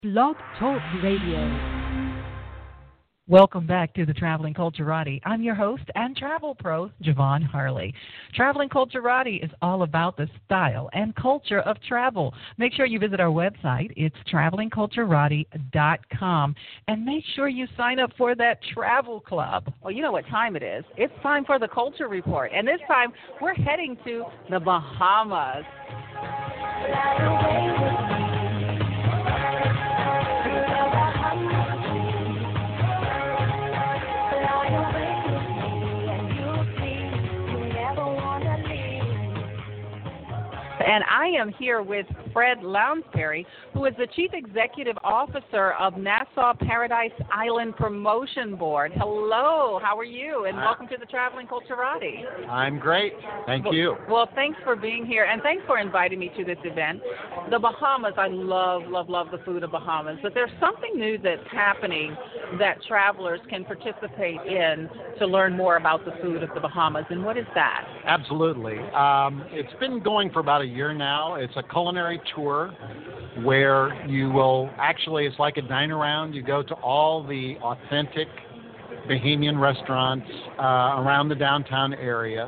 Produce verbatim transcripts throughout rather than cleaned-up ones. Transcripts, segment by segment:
Blog Talk Radio. Welcome back to the Traveling Culturati. I'm your host and travel pro, Javon Harley. Traveling Culturati is all about the style and culture of travel. Make sure you visit our website. It's traveling culturati dot com. And make sure you sign up for that travel club. Well, you know what time it is. It's time for the Culture Report. And this time, we're heading to the Bahamas. And I am here with Fred Lounsbury, who is the Chief Executive Officer of Nassau Paradise Island Promotion Board. Hello, how are you? And welcome to the Traveling Culturati. I'm great. Thank well, you. Well, thanks for being here, and thanks for inviting me to this event. The Bahamas, I love, love, love the food of Bahamas, but there's something new that's happening that travelers can participate in to learn more about the food of the Bahamas. And what is that? Absolutely. Um, it's been going for about a year now. It's a culinary tour where you will actually, it's like a dine around. You go to all the authentic Bahamian restaurants uh, around the downtown area.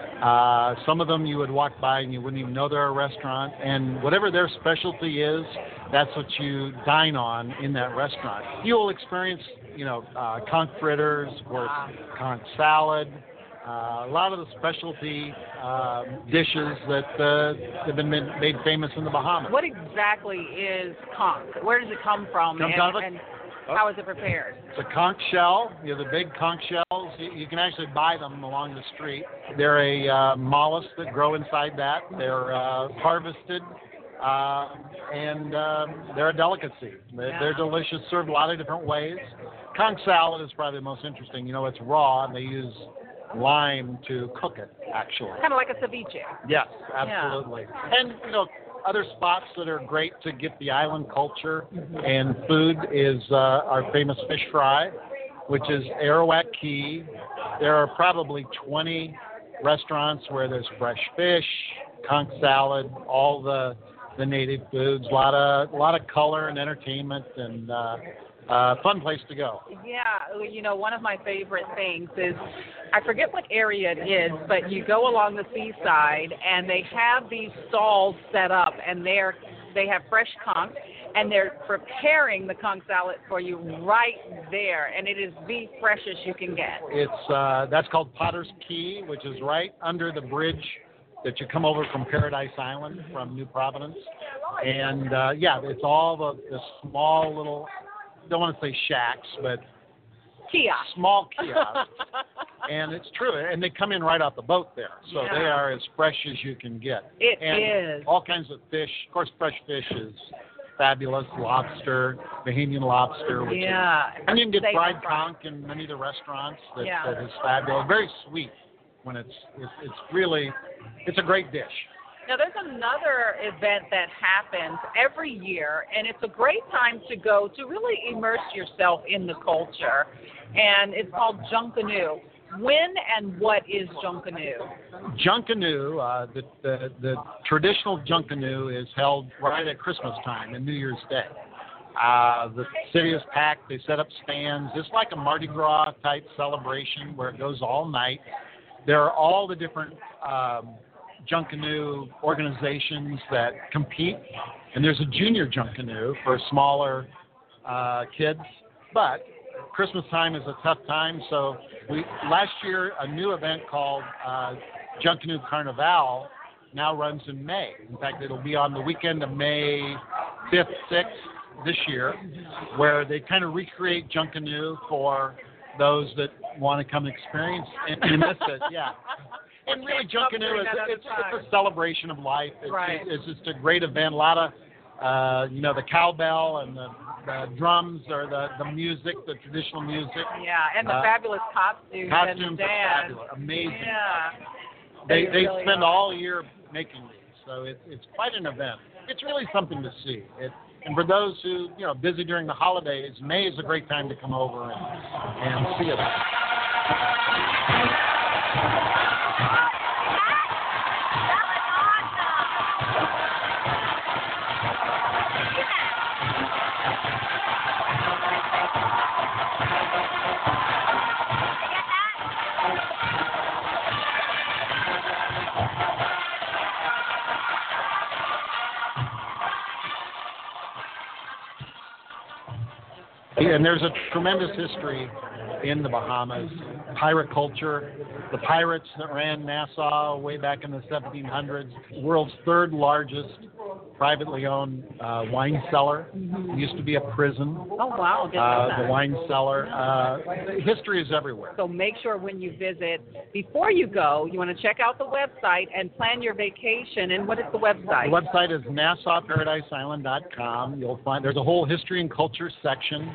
Uh, some of them you would walk by and you wouldn't even know they're a restaurant. And whatever their specialty is, that's what you dine on in that restaurant. You will experience, you know, uh, conch fritters, of course, conch salad, Uh, a lot of the specialty uh, dishes that uh, have been made famous in the Bahamas. What exactly is conch? Where does it come from, Comes and, out of a- and how is it prepared? It's a conch shell. You know, the big conch shells. You, you can actually buy them along the street. They're a uh, mollusk that grow inside that. They're uh, harvested, uh, and uh, they're a delicacy. They're, Yeah. they're delicious, served a lot of different ways. Conch salad is probably the most interesting. You know, it's raw, and they use lime to cook it, actually. Kind of like a ceviche. Yes, absolutely. Yeah. And, you know, other spots that are great to get the island culture and food is uh, our famous fish fry, which is Arawak Key. There are probably twenty restaurants where there's fresh fish, conch salad, all the the native foods, a lot of a lot of color and entertainment, and uh, uh, fun place to go. Yeah, you know, one of my favorite things is, I forget what area it is, but you go along the seaside and they have these stalls set up, and they're they have fresh conch, and they're preparing the conch salad for you right there, and it is the freshest you can get. It's uh, that's called Potter's Key, which is right under the bridge that you come over from Paradise Island from New Providence, and uh, yeah, it's all the, the small little, don't want to say shacks, but Kiosks. Small kiosks. And it's true, and they come in right off the boat there, so Yeah. they are as fresh as you can get. It and is. all kinds of fish. Of course, fresh fish is fabulous. Lobster, Bahamian lobster, which Yeah. is, and you can get Steak fried and fries. conch in many of the restaurants. That, Yeah. that is fabulous. Very sweet when it's it's, it's really it's a great dish. Now, there's another event that happens every year, and it's a great time to go to really immerse yourself in the culture, and it's called Junkanoo. When and what is Junkanoo? Junkanoo, uh, the, the the traditional Junkanoo is held right at Christmas time and New Year's Day. Uh, the city is packed. They set up stands. It's like a Mardi Gras type celebration where it goes all night. There are all the different um, Junkanoo organizations that compete, and there's a junior Junkanoo for smaller uh, kids. But Christmas time is a tough time, so we last year a new event called uh, Junkanoo Carnival now runs in May. In fact, it'll be on the weekend of May fifth, sixth this year, where they kind of recreate Junkanoo for those that want to come experience and, and miss it. Yeah. And really, Junkanoo is it's, it's a celebration of life. It's, Right. it's just a great event. A lot of, uh, you know, the cowbell and the, the drums or the, the music, the traditional music. Yeah, and the Uh, fabulous costumes, Costumes and are dance. fabulous, amazing. Yeah. They they really spend are. all year making these, so it, it's quite an event. It's really something to see. It, and for those who, you know, are busy during the holidays, May is a great time to come over and, and see it. And there's a tremendous history in the Bahamas. Pirate culture, the pirates that ran Nassau way back in the seventeen hundreds, world's third largest privately owned uh, wine cellar. Mm-hmm. It used to be a prison. Oh, wow. Didn't know Uh, that. the wine cellar. Uh, history is everywhere. So make sure when you visit, before you go, you want to check out the website and plan your vacation. And what is the website? The website is nassau paradise island dot com. You'll find there's a whole history and culture section.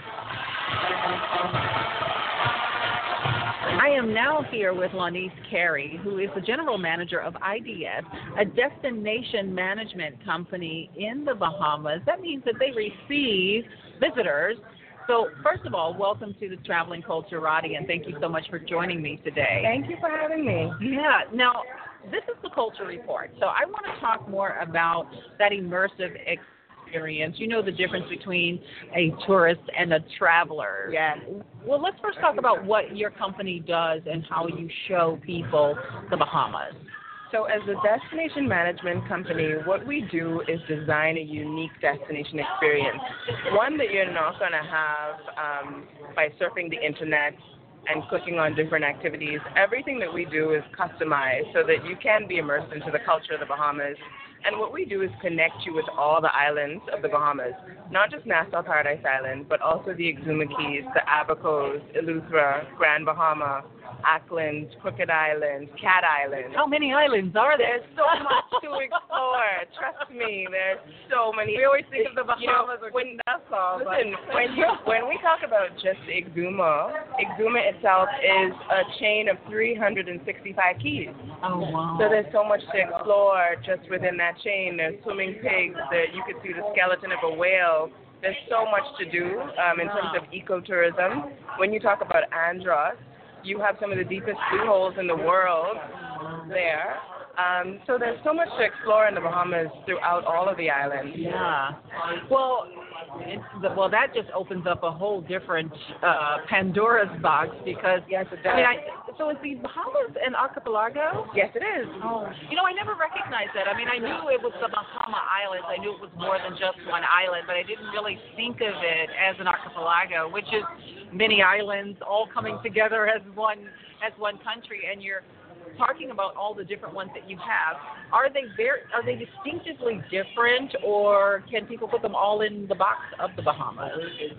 I am now here with Lanice Carey, who is the general manager of I D S, a destination management company in the Bahamas. That means that they receive visitors. So first of all, welcome to the Traveling Culturati, and thank you so much for joining me today. Thank you for having me. Yeah. Now, this is the Culture Report. So I want to talk more about that immersive experience. You know the difference between a tourist and a traveler. Yes. Well, let's first talk about what your company does and how you show people the Bahamas. So as a destination management company, what we do is design a unique destination experience, one that you're not going to have um, by surfing the internet and clicking on different activities. Everything that we do is customized so that you can be immersed into the culture of the Bahamas. And what we do is connect you with all the islands of the Bahamas, not just Nassau Paradise Island, but also the Exuma Keys, the Abacos, Eleuthera, Grand Bahama, Ackland, Crooked Island, Cat Island. How many islands are there? There's so much to explore. Trust me, there's so many. We always think of the Bahamas you know, or when, Nassau. Listen, but... when, you, when we talk about just Exuma, Exuma itself is a chain of three hundred sixty-five keys. Oh, wow. So there's so much to explore just within that chain. There's swimming pigs. There, you could see the skeleton of a whale. There's so much to do um, in terms of ecotourism. When you talk about Andros, you have some of the deepest blue holes in the world there. Um, so there's so much to explore in the Bahamas throughout all of the islands. Yeah. Well, it, well, that just opens up a whole different uh, Pandora's box because Yes, it does. I mean, I, so is the Bahamas an archipelago? Yes, it is. Oh, you know, I never recognized that. I mean, I knew it was the Bahama Islands. I knew it was more than just one island, but I didn't really think of it as an archipelago, which is many islands all coming together as one as one country. And you're talking about all the different ones that you have. Are they very? Are they distinctively different, or can people put them all in the box of the Bahamas?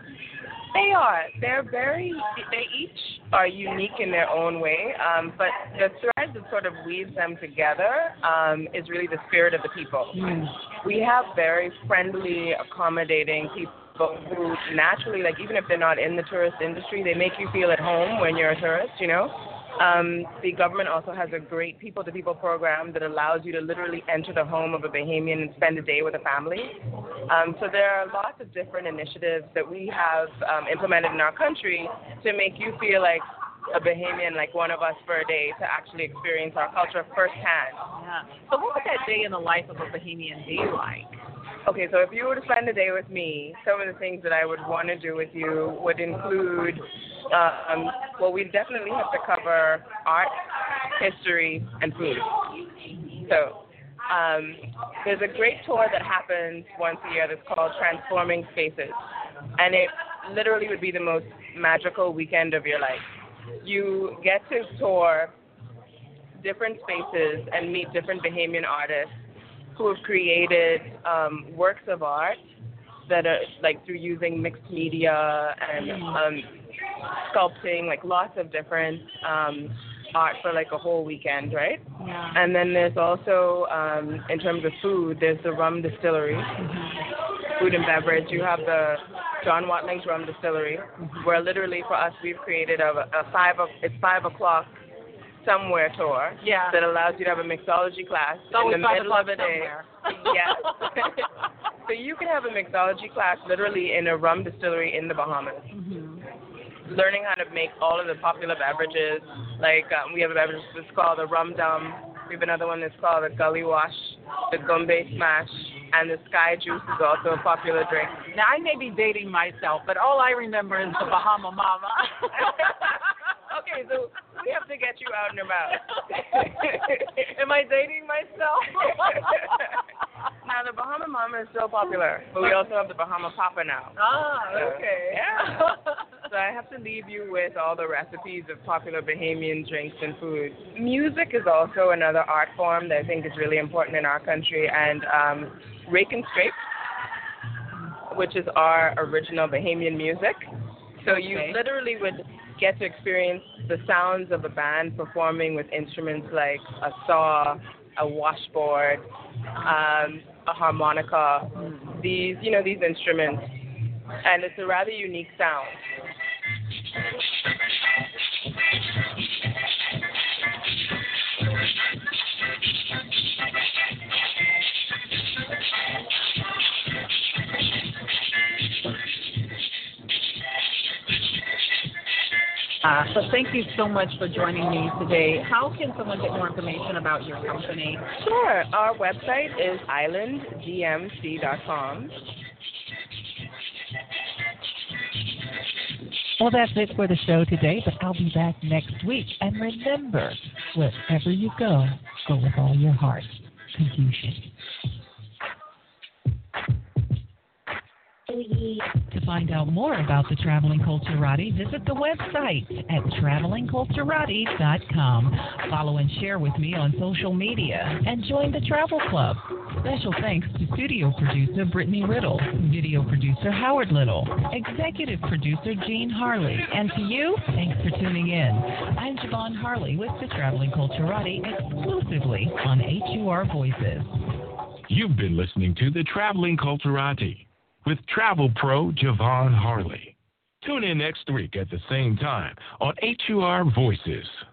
They are. They're very, they each are unique in their own way, um, but the thread that sort of weaves them together um, is really the spirit of the people. Mm. We have very friendly, accommodating people who naturally, like even if they're not in the tourist industry, they make you feel at home when you're a tourist, you know? Um, the government also has a great people-to-people program that allows you to literally enter the home of a Bahamian and spend a day with a family. Um, so there are lots of different initiatives that we have um, implemented in our country to make you feel like a Bahamian, like one of us for a day, to actually experience our culture firsthand. Yeah. So what would that day in the life of a Bahamian be like? Okay, so if you were to spend a day with me, some of the things that I would want to do with you would include, um, well, we definitely have to cover art, history, and food. So um, there's a great tour that happens once a year that's called Transforming Spaces, and it literally would be the most magical weekend of your life. You get to tour different spaces and meet different Bahamian artists who have created um, works of art that are like through using mixed media and um, sculpting, like lots of different um, art for like a whole weekend, right? Yeah. And then there's also, um, in terms of food, there's the rum distillery, mm-hmm. food and beverage. You have the John Watling's rum distillery, mm-hmm. where literally for us we've created a, a five, o- it's five o'clock somewhere tour yeah. that allows you to have a mixology class so in the middle of the day. Yes. So you can have a mixology class literally in a rum distillery in the Bahamas. Mm-hmm. Learning how to make all of the popular beverages. Like um, we have a beverage that's called the Rum Dum. We have another one that's called the Gully Wash, the Gumbe Smash, and the Sky Juice is also a popular drink. Now, I may be dating myself, but all I remember is the Bahama Mama. Okay, so we have to get you out and about. Am I dating myself? Now, the Bahama Mama is still popular, but we also have the Bahama Papa now. Ah, So, okay. yeah. So I have to leave you with all the recipes of popular Bahamian drinks and foods. Music is also another art form that I think is really important in our country, and um, Rake and Scrape, which is our original Bahamian music. So you Okay. literally would get to experience the sounds of a band performing with instruments like a saw, a washboard, um, a harmonica, these, you know, these instruments. And it's a rather unique sound. Uh, so thank you so much for joining me today. How can someone get more information about your company? Sure. Our website is island d m c dot com. Well, that's it for the show today, but I'll be back next week. And remember, wherever you go, go with all your heart. Confucius. To find out more about the Traveling Culturati, visit the website at traveling culturati dot com. Follow and share with me on social media and join the Travel Club. Special thanks to studio producer Brittany Riddle, video producer Howard Little, executive producer Jean Harley, and to you, thanks for tuning in. I'm Javon Harley with the Traveling Culturati exclusively on H U R Voices. You've been listening to the Traveling Culturati with travel pro Javon Harley. Tune in next week at the same time on H U R Voices.